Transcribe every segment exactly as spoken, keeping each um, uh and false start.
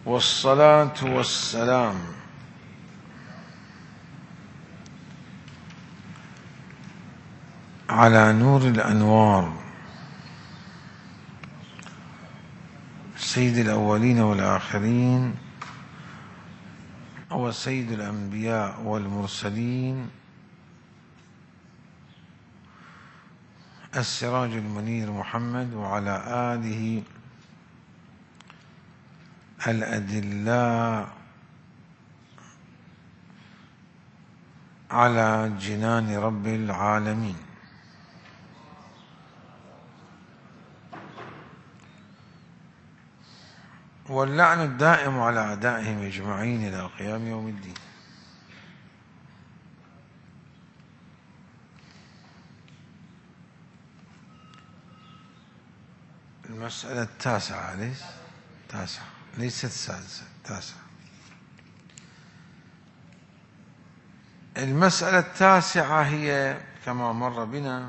والصلاة والسلام على نور الأنوار سيد الأولين والآخرين وسيد الأنبياء والمرسلين السراج المنير محمد وعلى آله الأدلاء على جنان رب العالمين. واللعن الدائم على أعدائهم أجمعين إلى قيام يوم الدين. المسألة التاسعة ليس تاسعة ليست السادسة تاسعة. المسألة التاسعة هي كما مر بنا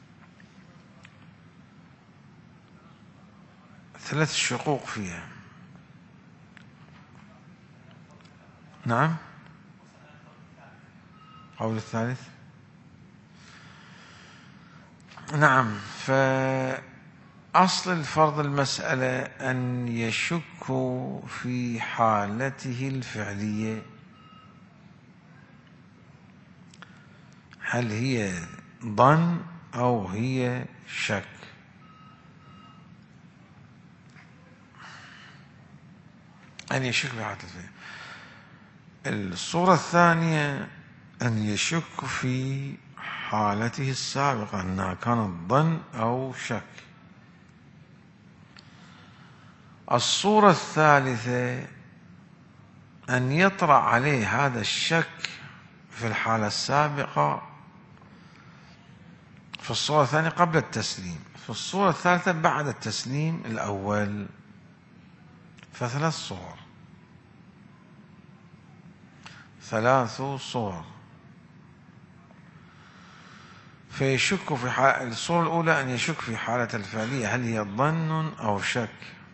ثلاث شقوق فيها. نعم، قول الثالث. نعم، فأصل الفرض المسألة أن يشك في حالته الفعلية، هل هي ظن أو هي شك. أن يشك في حالته الفعلية. الصورة الثانية أن يشك في حالته السابقة أنها كانت ظن أو شك. الصورة الثالثة أن يطرأ عليه هذا الشك في الحالة السابقة في الصورة الثانية قبل التسليم، في الصورة الثالثة بعد التسليم الأول. فثلاث صور، ثلاث صور. فيشك في حالة الصورة الأولى أن يشك في حالة الفعلية، هل هي ظن أو شك،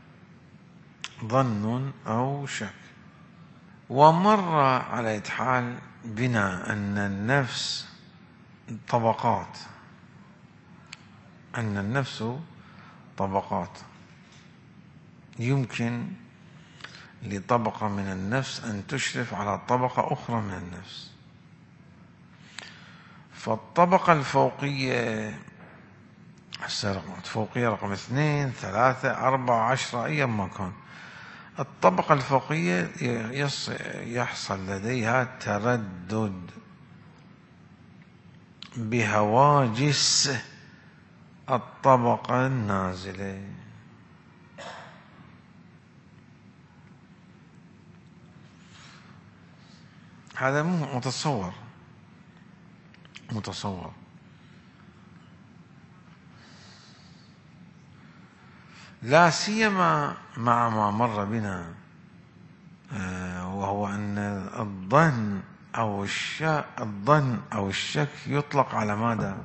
ظن أو شك. ومر على إتحال بنا أن النفس طبقات، أن النفس طبقات، يمكن لطبقة من النفس أن تشرف على طبقة أخرى من النفس. فالطبقة الفوقية الفوقية رقم اثنين ثلاثة أربعة عشرة أيا ما كان، الطبقة الفوقية يحصل لديها تردد بهواجس الطبقة النازلة. هذا متصور متصور لا سيما مع ما مر بنا، وهو أن الظن أو الشك الظن أو الشك يطلق على ماذا؟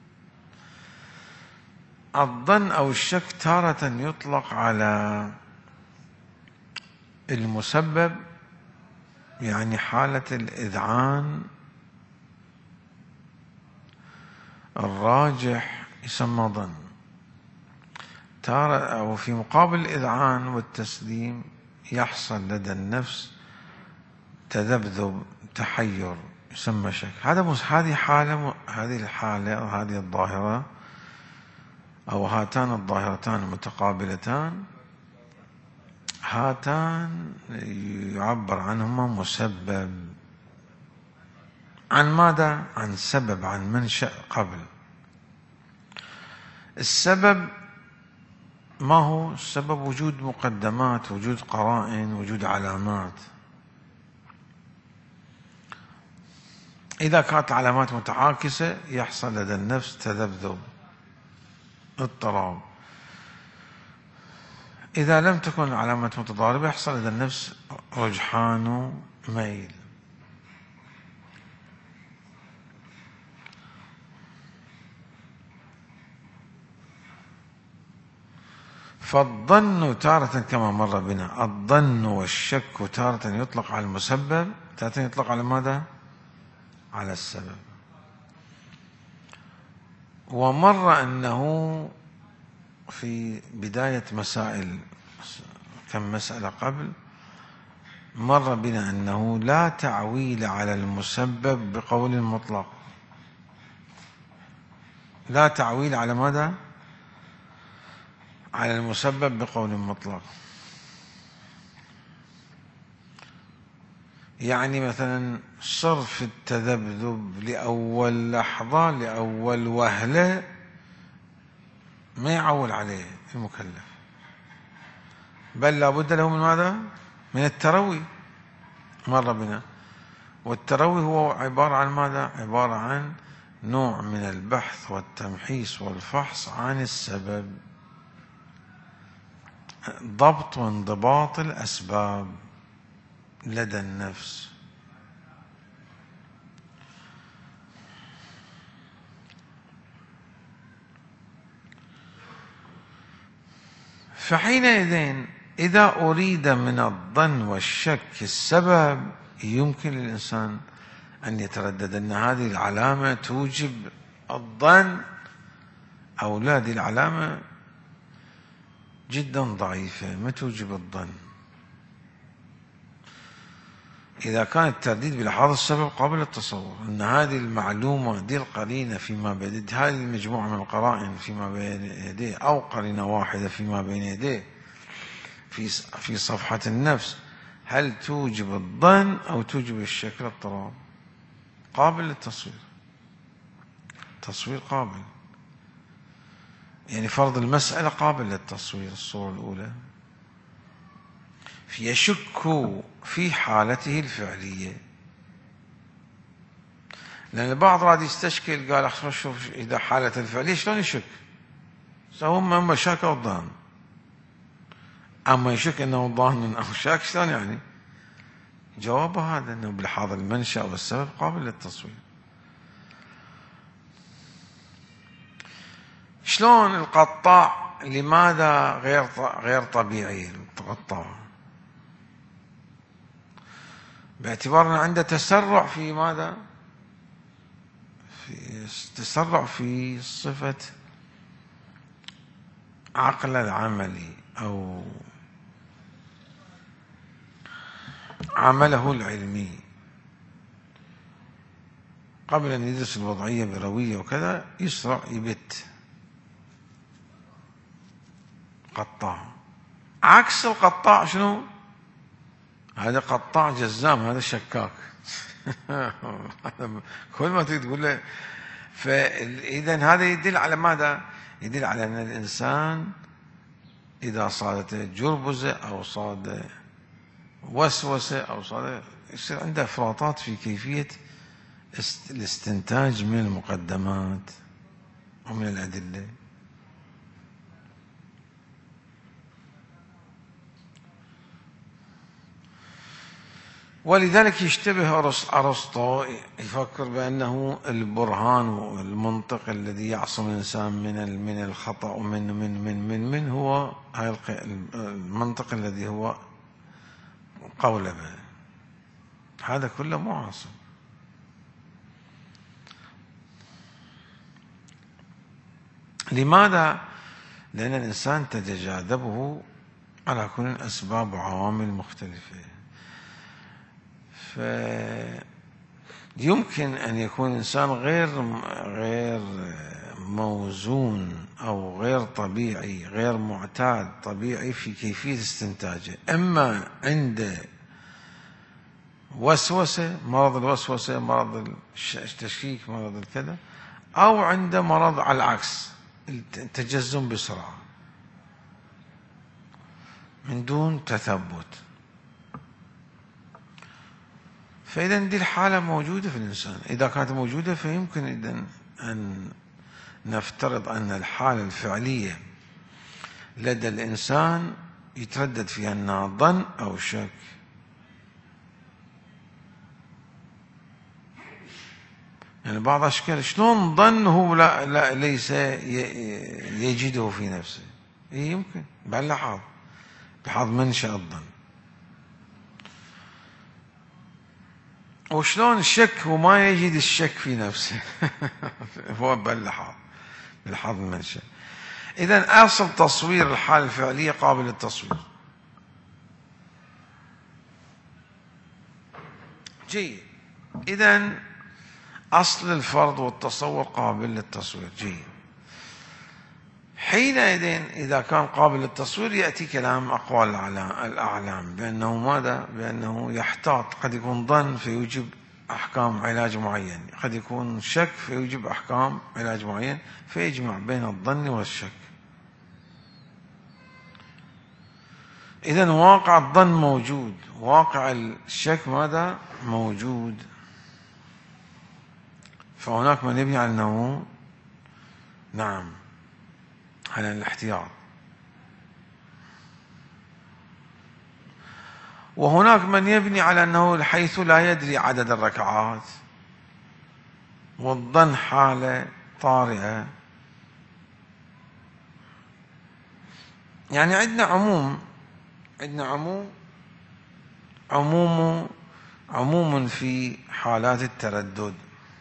الظن أو الشك تارة يطلق على المسبب، يعني حالة الإذعان الراجح يسمى ظن، تارة أو في مقابل الإذعان والتسليم يحصل لدى النفس تذبذب تحير يسمى شك. هذا هذه حالة هذه الحالة أو هذه الظاهرة أو هاتان الظاهرتان المتقابلتان، هاتان يعبر عنهما مسبب. عن ماذا؟ عن سبب، عن منشأ قبل. السبب ما هو؟ السبب وجود مقدمات، وجود قرائن، وجود علامات. إذا كانت علامات متعاكسة يحصل لدى النفس تذبذب اضطراب. إذا لم تكن علامات متضاربة يحصل لدى النفس رجحان ميل. فالظن تارة كما مر بنا، الظن والشك تارة يطلق على المسبب، تارة يطلق على ماذا؟ على السبب. ومر أنه في بداية مسائل كم مسألة قبل مر بنا أنه لا تعويل على المسبب بقول مطلق، لا تعويل على ماذا؟ على المسبب بقول مطلق. يعني مثلا صرف التذبذب لأول لحظة لأول وهلة ما يعول عليه المكلف، بل لابد له من ماذا؟ من التروي، مر بنا. والتروي هو عبارة عن ماذا؟ عبارة عن نوع من البحث والتمحيص والفحص عن السبب، ضبط وانضباط الأسباب لدى النفس. فحينئذ إذا أريد من الظن والشك السبب يمكن للإنسان أن يتردد أن هذه العلامة توجب الظن أو لا، هذه العلامة جدا ضعيفة ما توجب الظن. إذا كان الترديد بلحاظ السبب قابل للتصور أن هذه المعلومة دي القرينة فيما بين هذه المجموعة من القرائن فيما بين يديه، أو قرينة واحدة فيما بين يديه في في صفحة النفس، هل توجب الظن أو توجب الشك الاضطراب؟ قابل للتصوير، تصوير قابل، يعني فرض المسألة قابل للتصوير. الصورة الأولى يشك في حالته الفعلية، لأن البعض راد يستشكل قال أخي شوف إذا حالته الفعلية شلون يشك؟ هم أما شاك أو ظان، أما يشك أنه ظان أو شاك شلون يعني؟ جوابه هذا أنه بلحاظ المنشأ والسبب قابل للتصوير. شلون القطاع لماذا غير غير طبيعي القطاع؟ باعتبار أن عنده تسرع في ماذا؟ في تسرع في صفة عقل العملي أو عمله العلمي. قبل أن يدرس الوضعية بروية وكذا يسرع يبت قطاع. عكس القطاع شنو؟ هذا قطاع جزام، هذا شكاك. كل ما تريد تقول له. فإذا هذا يدل على ماذا؟ يدل على أن الإنسان إذا صادت جربزة أو صاد وسوسة أو صاد يصير عنده إفراطات في كيفية الاستنتاج من المقدمات ومن الأدلة. ولذلك يشتبه أرسطو يفكر بأنه البرهان والمنطق الذي يعصم الإنسان من من الخطأ ومن من من من من هو المنطق الذي هو قولبه. هذا كله معاصم. لماذا؟ لأن الإنسان تتجاذبه على كل أسباب وعوامل مختلفة. فيمكن أن يكون الإنسان غير غير موزون أو غير طبيعي، غير معتاد طبيعي في كيفية استنتاجه، إما عنده وسوسة، مرض الوسوسة، مرض التشكيك، مرض الكذا، أو عنده مرض على العكس التجزم بسرعة من دون تثبت. فإذا دي الحالة موجودة في الإنسان. إذا كانت موجودة فيمكن إذن أن نفترض أن الحالة الفعلية لدى الإنسان يتردد فيها أنها ظن أو شك. يعني بعض أشكال شلون ظن هو لا, لا ليس يجده في نفسه، إيه يمكن باللحاظ، بحظ منشأ الظن. وشلون الشك هو ما يجد الشك في نفسه هو باللحاظ بالحظ منشأ. إذن أصل تصوير الحالة الفعلية قابل للتصوير. جيد. إذن أصل الفرض والتصور قابل للتصوير. جيد. حينئذ إذا كان قابل للتصوير يأتي كلام أقوال الأعلام بأنه ماذا؟ بأنه يحتاط، قد يكون ظن فيوجب أحكام علاج معين، قد يكون شك فيوجب أحكام علاج معين، فيجمع بين الظن والشك. إذن واقع الظن موجود، واقع الشك ماذا؟ موجود. فهناك من يبني على أنه نعم على الاحتياط، وهناك من يبني على أنه حيث لا يدري عدد الركعات والظن حالة طارئة. يعني عندنا عموم عندنا عموم عموم عموم في حالات التردد.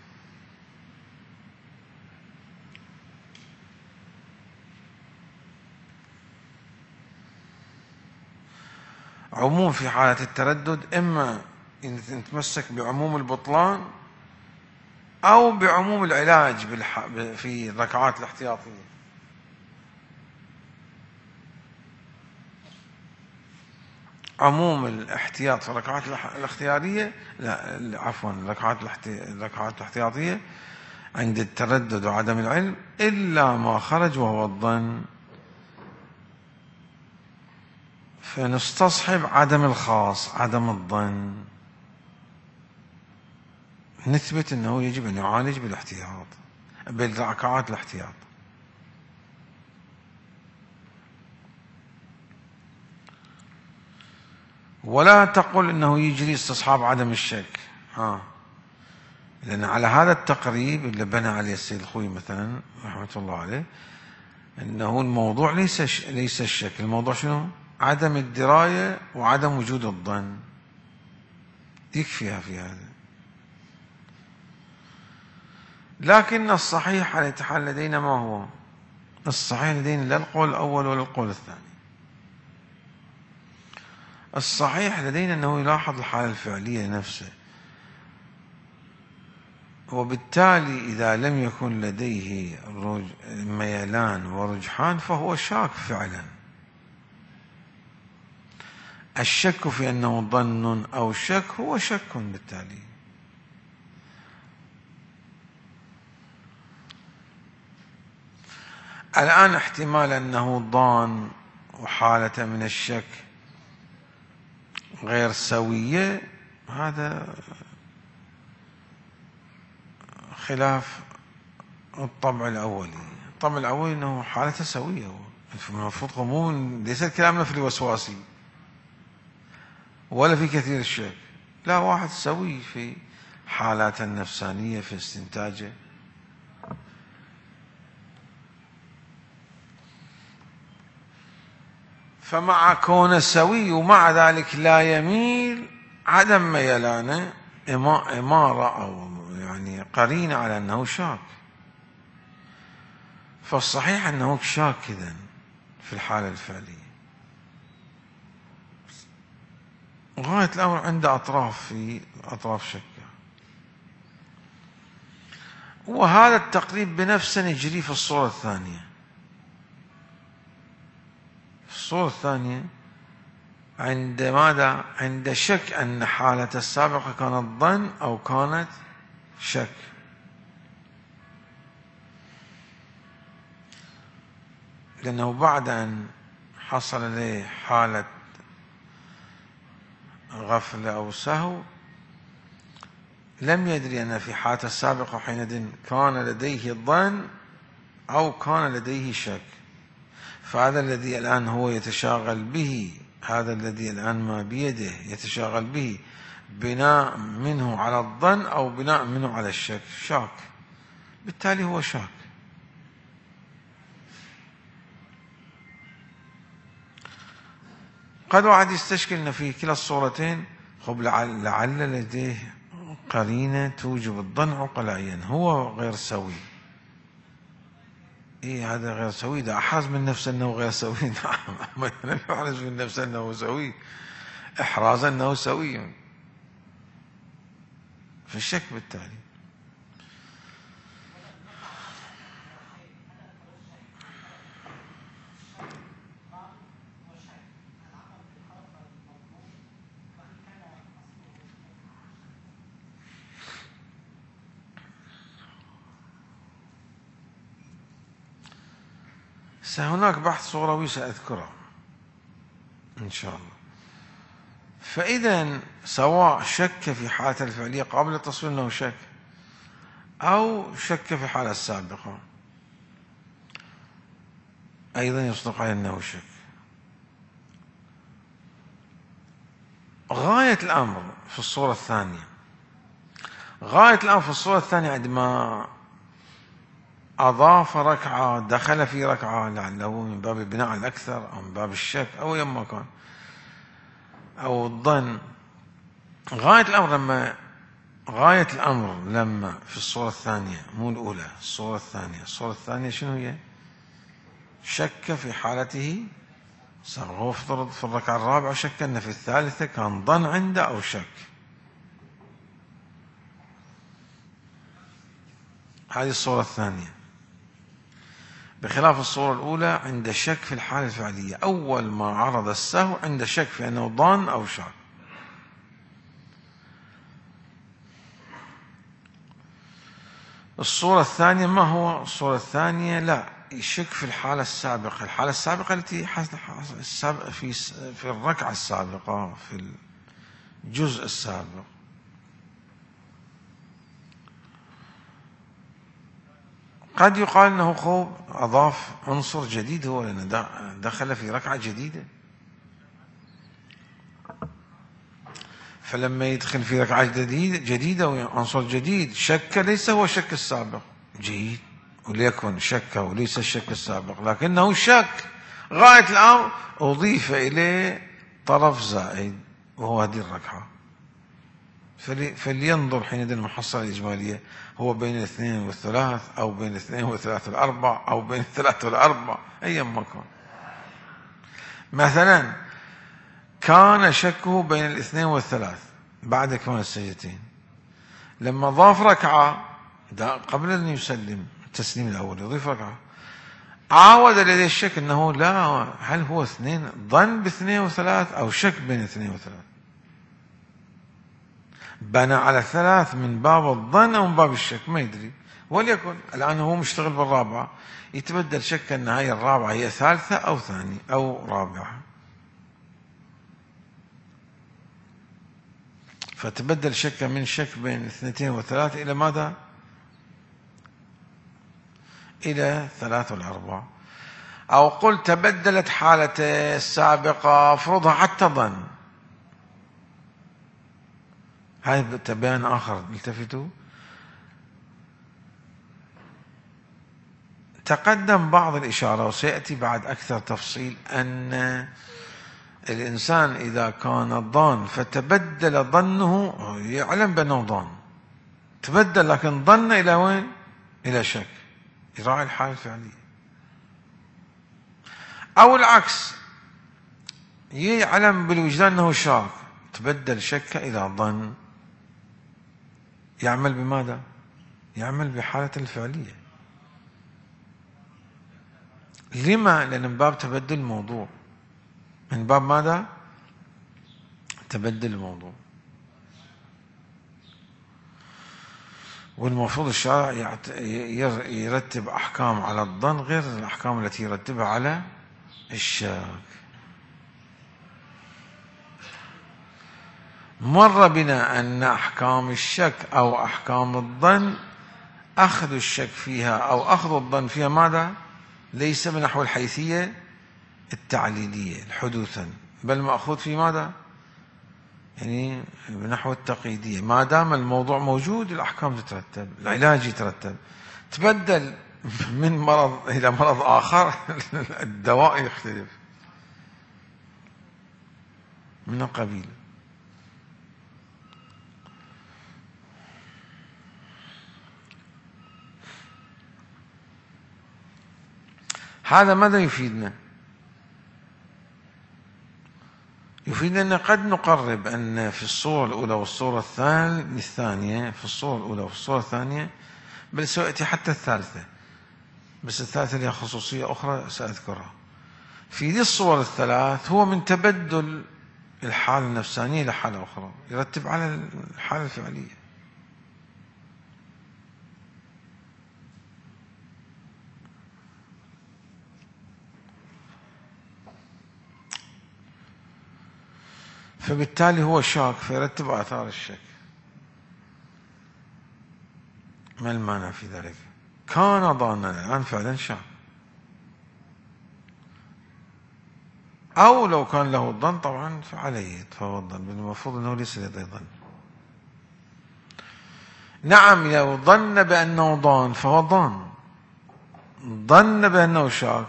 عموم في حالة التردد، إما أن نتمسك بعموم البطلان أو بعموم العلاج في الركعات الاحتياطية. عموم الاحتياط في الركعات الاختيارية، لا عفوا الركعات الركعات الاحتياطية عند التردد وعدم العلم، إلا ما خرج وهو الظن، فنستصحب عدم الخاص، عدم الظن، نثبت أنه يجب أن يعالج بالاحتياط بالركعات الاحتياط. ولا تقل أنه يجري استصحاب عدم الشك، ها، لأن على هذا التقريب اللي بنى عليه السيد الخوي مثلا رحمة الله عليه، أنه الموضوع ليس ليس الشك، الموضوع شنو؟ عدم الدراية وعدم وجود الظن، يكفيها في هذا. لكن الصحيح على الحال لدينا ما هو؟ الصحيح لدينا لا القول الأول ولا القول الثاني. الصحيح لدينا أنه يلاحظ الحالة الفعلية نفسه، وبالتالي إذا لم يكن لديه ميلان ورجحان فهو شاك فعلا. الشك في أنه ظن أو شك هو شك بالتالي. الآن احتمال أنه ظان وحالة من الشك غير سوية، هذا خلاف الطبع الأولي. الطبع الأولي أنه حالته سوية، المفروض مو ليس كلامنا في الوسواسي ولا في كثير الشك، لا، واحد سوي في حالات النفسانية في استنتاجه. فمع كونه سوي ومع ذلك لا يميل، عدم ميلانه إمارة أو يعني قرينة على أنه شاك. فالصحيح أنه شاك إذن في الحالة الفعلية. غاية الأمر عنده أطراف في أطراف شكة، وهذا التقريب بنفسه نجري في الصورة الثانية. في الصورة الثانية عند ماذا؟ عند شك أن حالة السابقة كانت ظن أو كانت شك. لأنه بعد أن حصل له حالة غفلة أو سهو لم يدري أن في حالة السابقة حينئذ كان لديه ظن أو كان لديه شك. فهذا الذي الآن هو يتشاغل به، هذا الذي الآن ما بيده يتشاغل به بناء منه على الظن أو بناء منه على الشك، شاك، بالتالي هو شاك. قد واحد يستشكل أن في كلا الصورتين خب لعل, لعل لديه قرينة توجب الظن عقلائيا هو غير سوي. إيه هذا غير سوي، ده أحرز من نفسه أنه غير سوي. ما يحرز من نفسه أنه سوي، إحراز أنه سوي، في الشك بالتالي. هناك بحث صغروي سأذكره إن شاء الله. فإذا سواء شك في حالة الفعلية قبل التصوير أنه شك، أو شك في الحالة السابقة أيضا يصدق عليه أنه شك. غاية الأمر في الصورة الثانية، غاية الأمر في الصورة الثانية عندما أضاف ركعة، دخل في ركعة لعله من باب البناء على الأكثر أو من باب الشك أو يما كان أو الظن. غاية الأمر لما غاية الأمر لما في الصورة الثانية، مو الأولى، الصورة الثانية، الصورة الثانية شنو هي؟ شك في حالته، هو افترض في الركعة الرابعة شك أن في الثالثة كان ظن عنده أو شك. هذه الصورة الثانية، بخلاف الصورة الأولى عند شك في الحالة الفعلية، أول ما عرض السهو عند شك في أنه ظن أو شك. الصورة الثانية ما هو؟ الصورة الثانية لا يشك في الحالة السابقة، الحالة السابقة التي في في الركعة السابقة، في الجزء السابق. قد يقال أنه خوب أضاف عنصر جديد، هو لأنه دخل في ركعة جديدة، فلما يدخل في ركعة جديدة جديدة وعنصر جديد شك ليس هو الشك السابق، جيد وليكن شك وليس الشك السابق، لكنه شك. غاية الأمر أضيف إليه طرف زائد وهو هذه الركعة، فلينظر حينئذ المحصلة الإجمالية هو بين الاثنين والثلاث أو بين الاثنين والثلاث والأربع أو بين الثلاث والأربع أيا ما كان. مثلا كان شكه بين الاثنين والثلاث بعد كمان السجدتين، لما ضاف ركعة قبل أن يسلم التسليم الأول يضيف ركعة، عاود لديه الشك أنه لا، هل هو اثنين ظن باثنين وثلاث أو شك بين اثنين وثلاث، بنى على ثلاث من باب الظن أو من باب الشك ما يدري. وليكن الآن هو مشتغل بالرابعة، يتبدل شك أن هاي الرابعة هي ثالثة أو ثانية أو رابعة، فتبدل شك من شك بين اثنتين وثلاثة إلى ماذا؟ إلى ثلاث والأربع. أو قل تبدلت حالته السابقة افرضها حتى ظن، هذا تبيان آخر التفتوا. تقدم بعض الإشارة وسيأتي بعد أكثر تفصيل أن الإنسان إذا كان ظان فتبدل ظنه، يعلم بأنه ظان تبدل لكن ظن إلى وين؟ إلى شك، يراعي الحالة الفعلية. أو العكس، يعلم بالوجدان أنه شاك تبدل شك إلى ظن، يعمل بماذا؟ يعمل بحالة الفعلية. لما؟ لأن من باب تبدل الموضوع، من باب ماذا؟ تبدل الموضوع. والمفروض الشارع يرتب أحكام على الظن غير الأحكام التي يرتبها على الشك. مر بنا أن أحكام الشك أو أحكام الظن أخذ الشك فيها أو أخذ الظن فيها ماذا؟ ليس بنحو الحيثية التعليلية الحدوثا، بل مأخوذ في ماذا؟ يعني بنحو التقييدية، ما دام الموضوع موجود الأحكام تترتب، العلاج يترتب. تبدل من مرض إلى مرض آخر الدواء يختلف. من القبيل. هذا ماذا يفيدنا؟ يفيدنا أن قد نقرب أن في الصورة الأولى والصورة الثانية، في الصورة الأولى وفي الصورة الثانية، بل سيأتي حتى الثالثة، بس الثالثة لها خصوصية أخرى سأذكرها. في ذي الصور الثلاث هو من تبدل الحالة النفسانية إلى حالة أخرى يرتب على الحالة الفعلية. فبالتالي هو شاك فيرتب آثار الشك. ما المانع في ذلك؟ كان ظانا الآن فعلا شاك، أو لو كان له الظن طبعا فعليه يتفاوض الظن، المفروض أنه ليس لديه ظن. نعم لو ظن بأنه ظان فهو ظان، ظن بأنه شاك،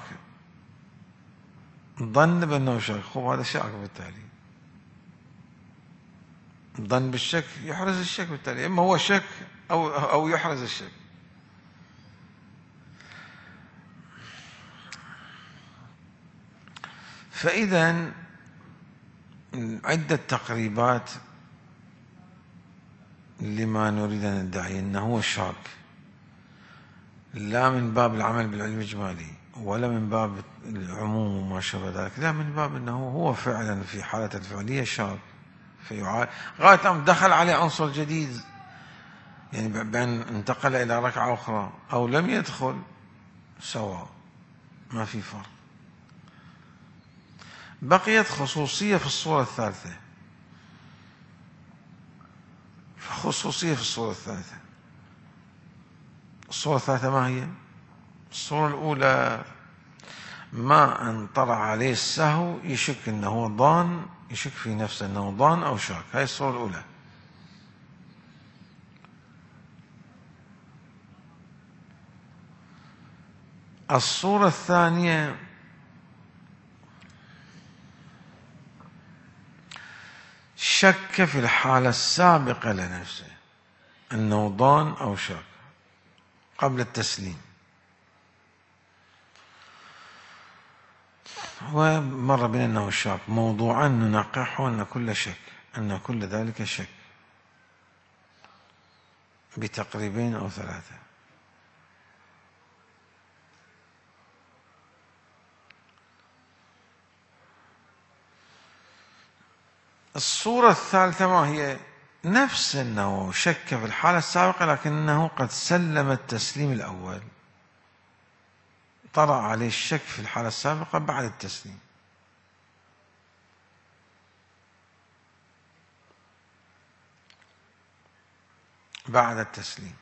ظن بأنه شاك، خب هذا شاك بالتالي. ظن بالشك يحرز الشك بالتالي، إما هو شك أو أو يحرز الشك. فإذا عدة تقريبات لما نريد أن ندعي أنه هو شاك، لا من باب العمل بالعلم الإجمالي ولا من باب العموم وما شابه ذلك، لا من باب أنه هو فعلا في حالة الفعلية شاك فيعاد غاية أن دخل عليه عنصر جديد، يعني بأن انتقل إلى ركعة أخرى أو لم يدخل سواء، ما في فرق. بقيت خصوصية في الصورة الثالثة، خصوصية في الصورة الثالثة. الصورة الثالثة ما هي؟ الصورة الأولى ما أن طرأ عليه السهو يشك أنه ظان، يشك في نفسه أنه ظان أو شاك، هاي الصورة الأولى. الصورة الثانية شك في الحالة السابقة لنفسه أنه ظان أو شاك قبل التسليم، ومر بنا أنه شاك، موضوعا نناقحه أن كل شك أن كل ذلك شك بتقريبين أو ثلاثة. الصورة الثالثة ما هي؟ نفس أنه شك في الحالة السابقة لكنه قد سلم التسليم الأول، طرأ عليه الشك في الحالة السابقة بعد التسليم. بعد التسليم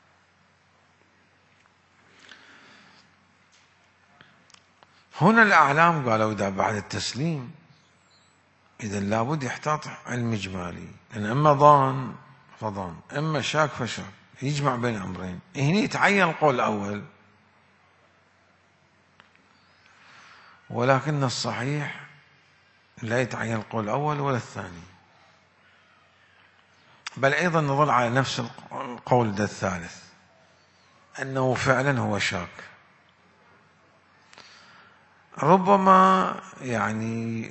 هنا الأعلام قالوا إذا بعد التسليم إذا لابد يحتاط علم إجمالي، لأن أما ظان فظان، أما شاك فشاك، يجمع بين أمرين. هنا يتعين القول الأول، ولكن الصحيح لا يتعين القول الأول ولا الثاني، بل أيضا نظل على نفس القول ده الثالث أنه فعلا هو شاك. ربما يعني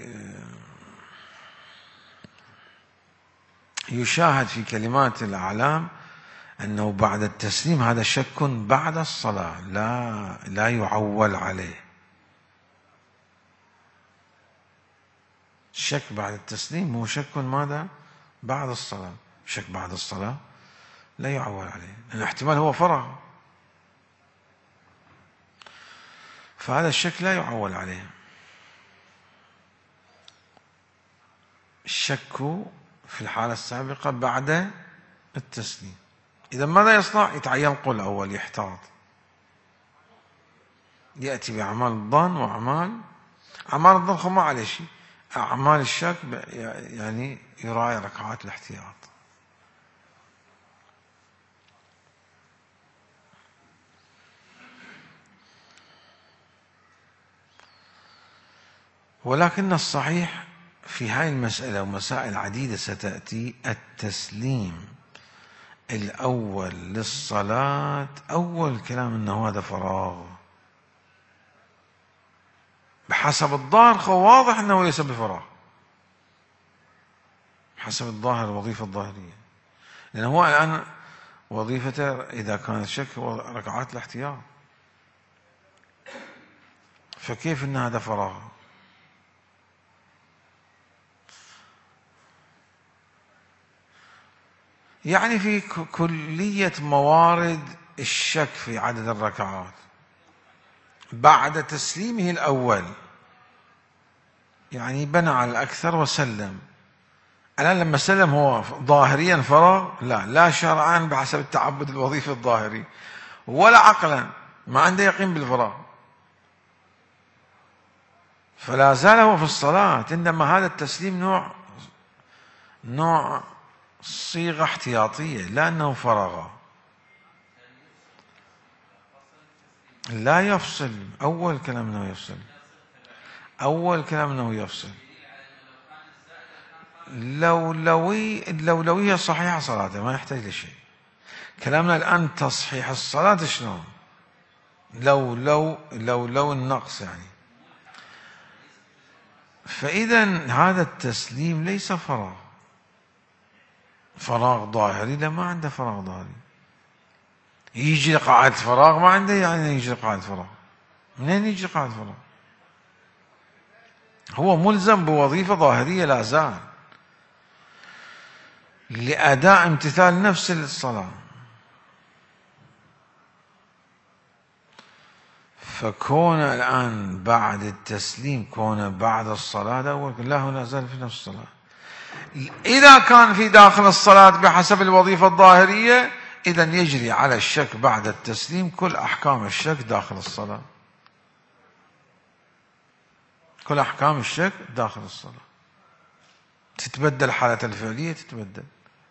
يشاهد في كلمات الأعلام أنه بعد التسليم هذا شك بعد الصلاة، لا لا يعول عليه. الشك بعد التسليم هو شك ماذا؟ بعد الصلاة. شك بعد الصلاة لا يعول عليه، لأن احتمال هو فرغ، فهذا الشك لا يعول عليه. الشك في الحالة السابقة بعد التسليم. إذا ماذا يصنع؟ يتعين القول الأول، يحتاط، يأتي بأعمال الظن وأعمال أعمال الظن ما عليه شيء، أعمال الشك يعني يراعي ركعات الاحتياط. ولكن الصحيح في هاي المسألة ومسائل عديدة ستأتي التسليم الأول للصلاة أول كلام أنه هذا فراغ، بحسب الظاهر واضح أنه ليس بفراغ، حسب الظاهر الوظيفة الظاهرية، لأنه هو الآن وظيفته إذا كانت شك ركعات الاحتياط، فكيف أن هذا فراغ؟ يعني في كلية موارد الشك في عدد الركعات بعد تسليمه الأول، يعني بنى على الأكثر وسلم. الآن لما سلم هو ظاهريا فراغ؟ لا، لا شرعا بحسب التعبد الوظيفي الظاهري، ولا عقلا، ما عنده يقين بالفراغ، فلا زال هو في الصلاة. إنما هذا التسليم نوع نوع صيغة احتياطية، لا أنه فرغ، لا يفصل. أول كلام أنه يفصل، أول كلام أنه يفصل. لو لوي اللولوية صحيحة صلاته ما يحتاج لشيء. كلامنا الآن تصحيح الصلاة شلون؟ لو لو لو لو النقص يعني. فإذا هذا التسليم ليس فراغ، فراغ ظاهري، لا ما عنده فراغ ظاهري. يجي قاعدة فراغ ما عنده، يعني يجي قاعدة فراغ، منين يجي قاعدة فراغ؟ هو ملزم بوظيفة ظاهرية لا زال لأداء امتثال نفس الصلاة. فكون الآن بعد التسليم كون بعد الصلاة أول لا، هو لا زال في نفس الصلاة. إذا كان في داخل الصلاة بحسب الوظيفة الظاهرية، إذا يجري على الشك بعد التسليم كل أحكام الشك داخل الصلاة، كل أحكام الشك داخل الصلاة. تتبدل حالة الفعلية، تتبدل.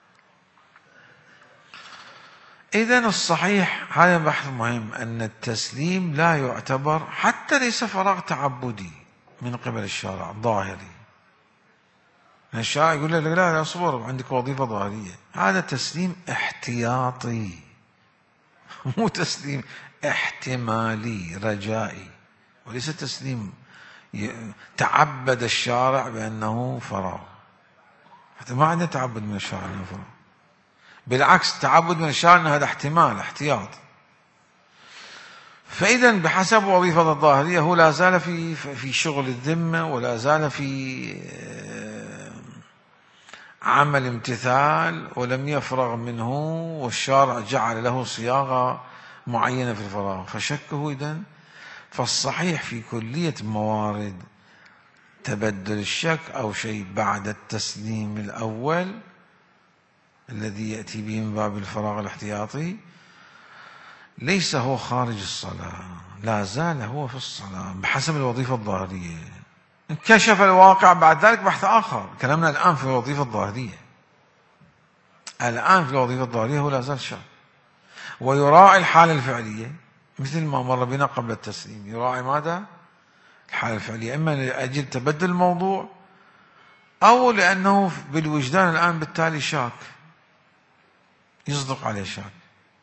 إذن الصحيح، هذا بحث مهم، أن التسليم لا يعتبر حتى ليس فراغ تعبدي من قبل الشارع ظاهري. الشارع يقول لك لا لا اصبر، عندك وظيفة ظاهرية. هذا تسليم احتياطي، مو تسليم احتمالي رجائي، وليس تسليم تعبد الشارع بأنه فراغ. حتى ما عندنا تعبد من الشارع أنه فراغ، بالعكس تعبد من الشارع أن هذا احتمال احتياط. فإذا بحسب وظيفة الظاهرية هو لا زال في في شغل الذمة، ولا زال في عمل امتثال، ولم يفرغ منه، والشارع جعل له صياغة معينة في الفراغ، فشكه إذن. فالصحيح في كلية موارد تبدل الشك أو شيء بعد التسليم الأول الذي يأتي به من باب الفراغ الاحتياطي، ليس هو خارج الصلاة، لا زال هو في الصلاة بحسب الوظيفة الظاهرية. انكشف الواقع بعد ذلك بحث آخر. كلامنا الآن في الوظيفة الظاهرية، الآن في الوظيفة الظاهرية هو لا زال شاك، ويراعي الحالة الفعلية مثل ما مر بنا قبل التسليم. يراعي ماذا؟ الحالة الفعلية، إما لأجل تبدل الموضوع أو لأنه بالوجدان الآن بالتالي شاك، يصدق عليه شاك.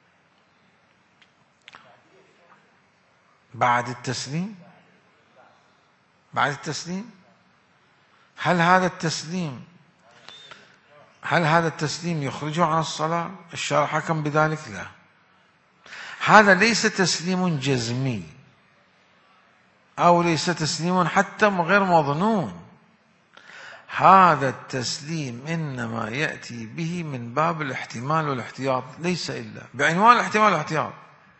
بعد التسليم، بعد التسليم هل هذا التسليم هل هذا التسليم يخرجه عن الصلاة؟ الشارع حكم بذلك؟ لا، هذا ليس تسليم جزمي، أو ليس تسليم حتى غير مظنون. هذا التسليم إنما يأتي به من باب الاحتمال والاحتياط، ليس إلا بعنوان الاحتمال والاحتياط.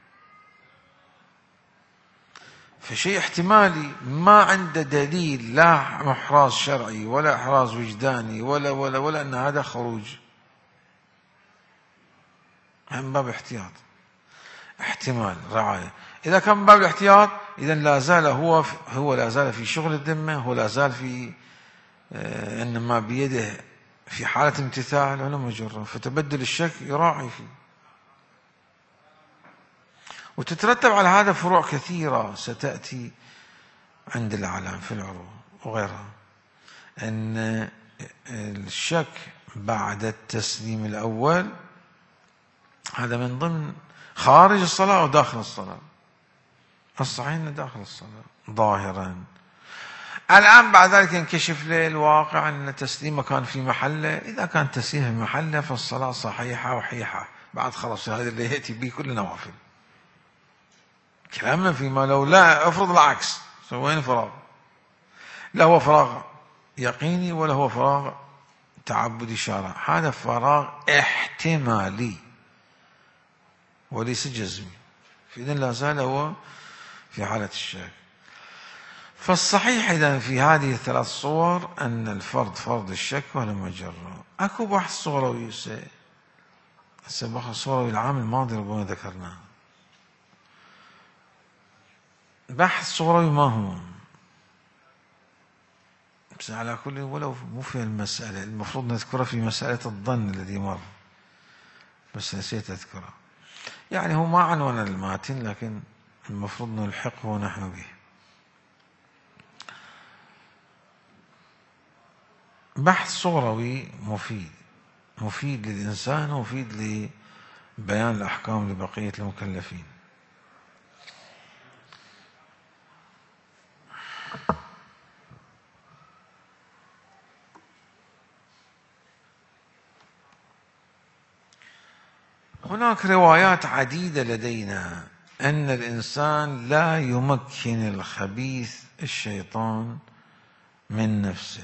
فشيء احتمالي ما عنده دليل، لا محراز شرعي ولا إحراز وجداني ولا ولا ولا أن هذا خروج، من باب احتياط، احتمال رعاية. إذا كان من باب الاحتياط إذا لا زال هو هو لا زال في شغل الذمة، هو لا زال في آه إنما بيده في حالة امتثال ولا مجرد، فتبدل الشك يراعي فيه. وتترتب على هذا فروع كثيرة ستأتي عند الأعلام في العروض وغيرها. أن الشك بعد التسليم الأول هذا من ضمن خارج الصلاة أو داخل الصلاة. الصحيح أنه داخل الصلاة ظاهرا. الآن بعد ذلك ينكشف له الواقع أن تسليمه كان في محله. إذا كان تسليمه في محله فالصلاة صحيحة وحيحة. بعد خلاص هذا اللي يأتي به كل نوافل. كلامنا فيما لو لا افرض العكس، وين فراغ؟ لا هو فراغ يقيني ولا هو فراغ تعبدي شرع، هذا فراغ احتمالي وليس جزمي، فإذن لا زال هو في حالة الشك. فالصحيح إذا في هذه الثلاث صور أن الفرض فرض الشك ولا مجرة. أكو بحث صغروي هسه بحث صغروي العام الماضي ربما ذكرناه. بحث صغروي ما هو؟ بس على كل ولو مو في المسألة المفروض نذكرها في مسألة الظن الذي مر، بس نسيت أذكرها. يعني هو ما عنوان الماتن لكن المفروض نلحقه نحن به. بحث صغروي مفيد، مفيد للإنسان ومفيد لبيان الأحكام لبقية المكلفين. هناك روايات عديدة لدينا أن الإنسان لا يمكن الخبيث الشيطان من نفسه.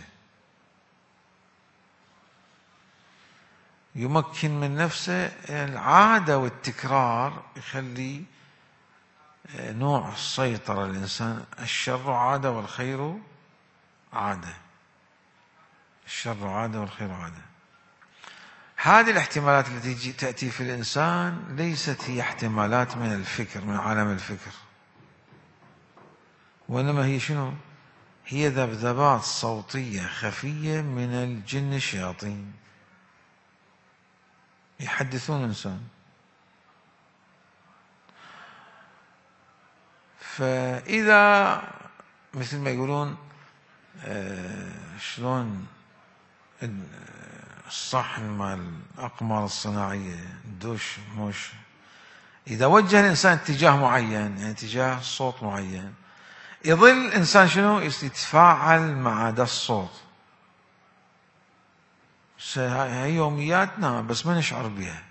يمكن من نفسه العادة والتكرار يخلي نوع السيطرة الإنسان. الشر عادة والخير عادة. الشر عادة والخير عادة. هذه الاحتمالات التي تأتي في الإنسان ليست هي احتمالات من الفكر، من عالم الفكر، وإنما هي شنو؟ هي ذبذبات صوتية خفية من الجن الشياطين يحدثون الإنسان. فإذا مثل ما يقولون آه شلون الصحن مال الأقمار الصناعية دوش موش، إذا وجه الإنسان اتجاه معين يعني اتجاه صوت معين يظل الإنسان شنو يتفاعل مع هذا الصوت. هي يومياتنا بس ما نشعر بها.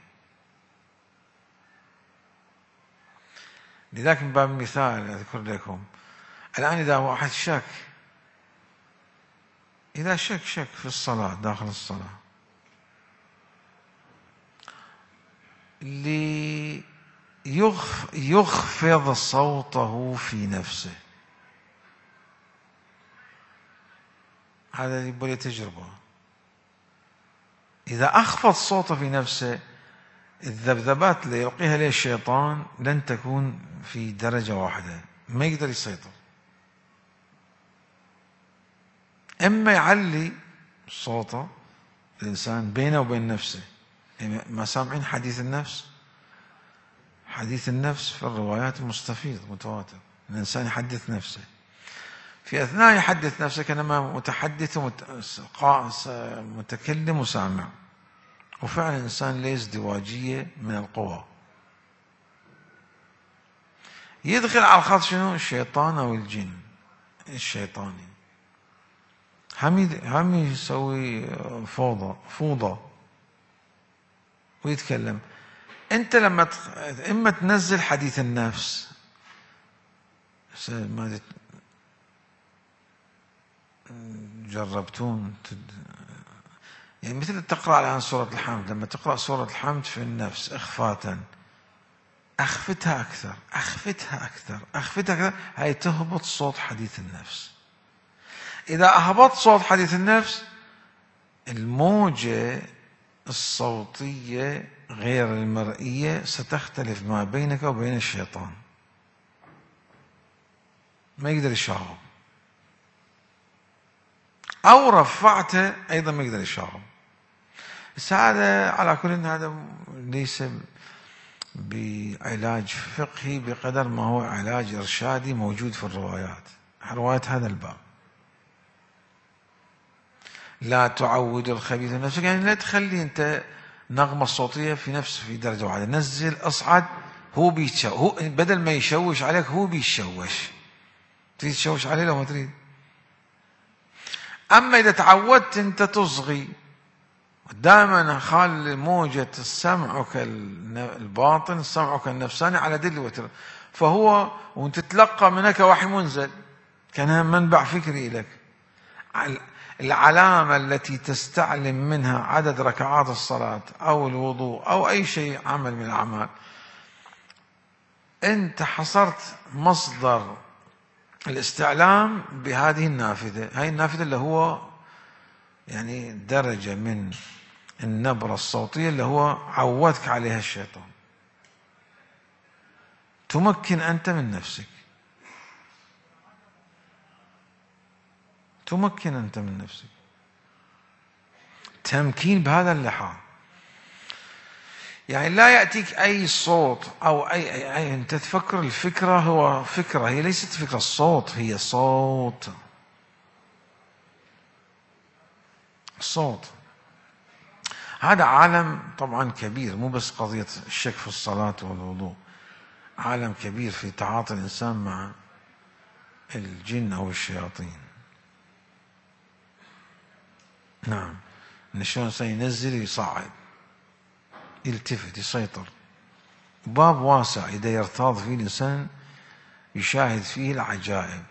لذلك من باب المثال أذكر لكم الآن إذا واحد شك، إذا شك شك في الصلاة داخل الصلاة ليخفض صوته في نفسه، هذا يبغى تجربة. إذا أخفض صوته في نفسه الذبذبات اللي يلقيها له الشيطان لن تكون في درجة واحدة، ما يقدر يسيطر. إما يعلي صوته الإنسان بينه وبين نفسه. ما سامعين حديث النفس؟ حديث النفس في الروايات مستفيض متواتر. الإنسان يحدث نفسه، في أثناء يحدث نفسه كأنما متحدث متكلم وسامع. وفعلا الإنسان له ازدواجية من القوى. يدخل على الخط شنو؟ الشيطان أو الجن الشيطاني، هم يسوي فوضى فوضى ويتكلم. أنت لما تخ... إما تنزل حديث النفس، ما جربتون تد... يعني مثل تقرأ الآن سورة الحمد، لما تقرأ سورة الحمد في النفس إخفاتا، أخفتها أكثر أخفتها أكثر أخفتها أكثر، هاي تهبط صوت حديث النفس. إذا أهبط صوت حديث النفس الموجة الصوتية غير المرئية ستختلف ما بينك وبين الشيطان، ما يقدر يشاغب. أو رفعته أيضا ما يقدر يشاغب. بس هذا على كل هذا ليس بعلاج فقهي بقدر ما هو علاج إرشادي موجود في الروايات، روايات هذا الباب. لا تعود الخبيث نفسك، يعني لا تخلي أنت نغمة الصوتية في نفس في درجة واحدة، نزل اصعد، هو بيتشوش، هو بدل ما يشوش عليك هو بيتشوش، تريد تشوش عليه لو ما تريد. أما إذا تعودت أنت تصغي دائما، خال موجة سمعك الباطن سمعك النفساني على دل وتر، فهو وانت تتلقى منك وحي منزل كان منبع فكري لك. العلامة التي تستعلم منها عدد ركعات الصلاة أو الوضوء أو أي شيء عمل من الأعمال، أنت حصرت مصدر الاستعلام بهذه النافذة. هاي النافذة اللي هو يعني درجة من النبرة الصوتية اللي هو عودك عليها الشيطان. تمكن أنت من نفسك، تمكن أنت من نفسك تمكين بهذا اللحاظ. يعني لا يأتيك أي صوت أو أي, أي, أي أنت تفكر الفكرة هو فكرة، هي ليست فكرة، الصوت هي صوت، صوت. هذا عالم طبعا كبير، مو بس قضية الشك في الصلاة والوضوء، عالم كبير في تعاطي الإنسان مع الجن أو الشياطين. نعم، إن شلون سينزل يصعد يلتفت يسيطر. باب واسع إذا يرتاض فيه الإنسان يشاهد فيه العجائب،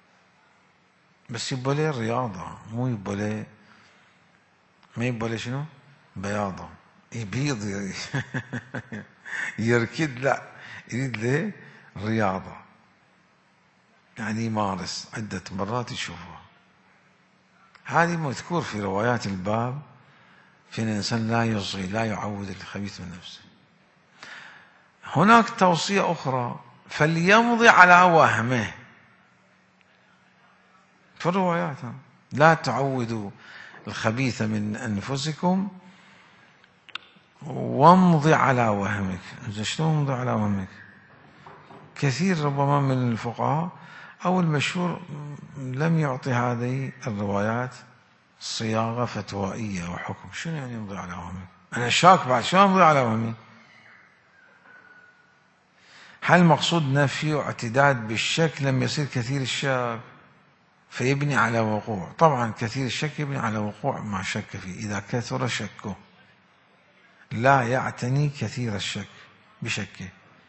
بس يبقى له رياضة، مو يبقى له، ما يبقى له شنو؟ بياضة يبيض يركض، لا، يريد له رياضة، يعني يمارس عدة مرات يشوفها. هذه مذكور في روايات الباب في أن الإنسان لا يصغي، لا يعود الخبيث من نفسه. هناك توصية أخرى، فليمضي على وهمه في الروايات، لا تعودوا الخبيث من أنفسكم وامضي على وهمك. شلون امضي على وهمك؟ كثير ربما من الفقهاء أو المشهور لم يعطي هذه الروايات صياغة فتوائية وحكم. شنو يعني امضي على وهمك؟ أنا شاك بعد، شلون امضي على وهمي؟ هل مقصود نفي واعتداد بالشك؟ لم يصير كثير الشك فيبني على وقوع. طبعا كثير الشك يبني على وقوع ما شك فيه إذا كثر شكه، لا يعتني كثير الشك بشكه.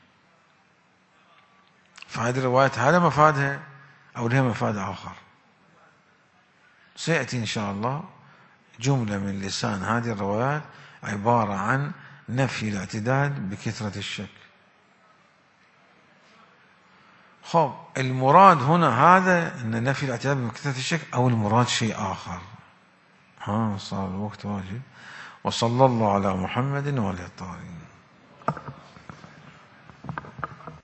فهذه الروايات هذا مفادها أو لها مفاد آخر، سيأتي إن شاء الله جملة من لسان هذه الروايات عبارة عن نفي الاعتداد بكثرة الشك. خب المراد هنا هذا أن نفي الاعتداد بكثرة الشك، أو المراد شيء آخر؟ ها صار الوقت واجب. وصلى الله على محمد وعلى الطاهرين.